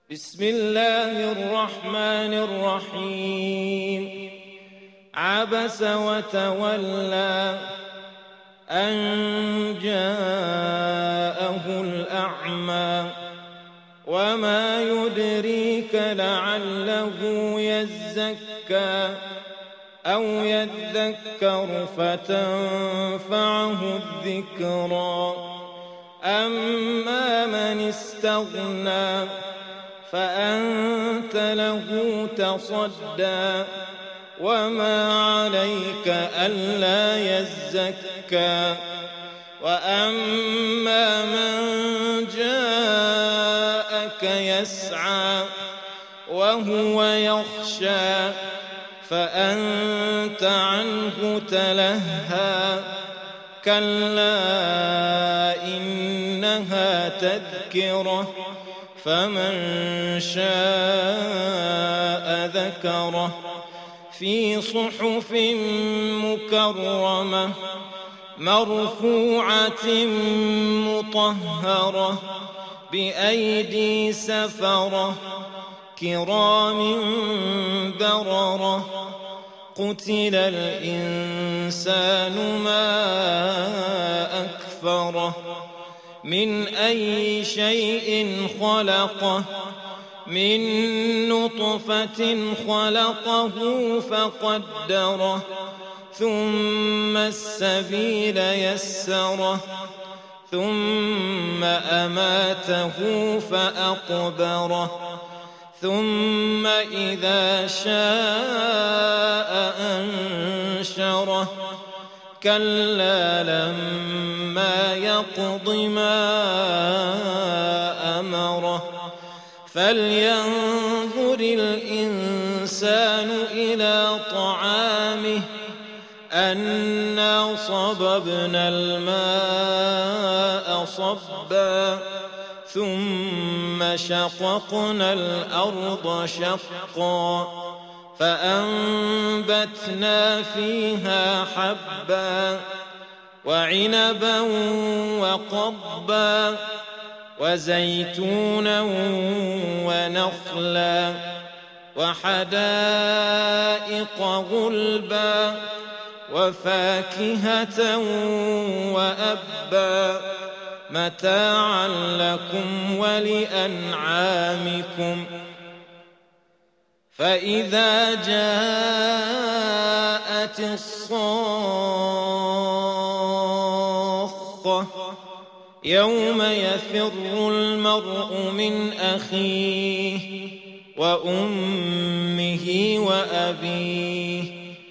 بسم الله الرحمن الرحيم عبس وتولى أن جاءه الأعمى وما يدريك لعله يزكى أو يذكر فتنفعه الذكرى أما من استغنى فأنت له تصدى وما عليك ألا يزكى وأما من جاءك يسعى وهو يخشى فأنت عنه تلهى كلا إنها تذكرة فمن شاء ذكره في صحف مكرمة مرفوعة مطهرة بأيدي سفرة كرام بررة قتل الإنسان ما أكفره من أي شيء خلقه من نطفة خلقه فقدره ثم السبيل يسره ثم أماته فأقبره ثم إذا شاء أنشره كلا لما يقض ما أمره فلينظر الإنسان إلى طعامه أنا صببنا الماء صبا ثم شققنا الأرض شقا فأنبتنا فيها حبا وعنبا وقضبا وزيتونا ونخلا وحدائق غلبا وفاكهة وأبا متاعا لكم ولأنعامكم فإذا جاءت الصاخة يوم يفر المرء من أخيه وأمه وأبيه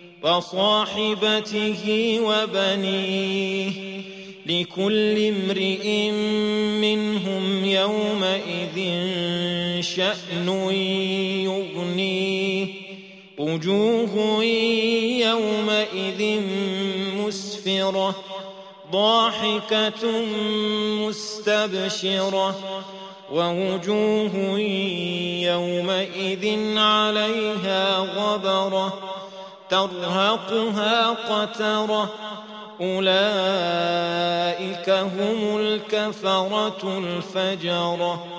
وصاحبته وبنيه لكل امرئ منهم يومئذ شأن يغنيه وجوه يومئذ مسفرة ضاحكة مستبشرة ووجوه يومئذ عليها غبرة ترهقها قترة أولئك هم الكفرة الفجرة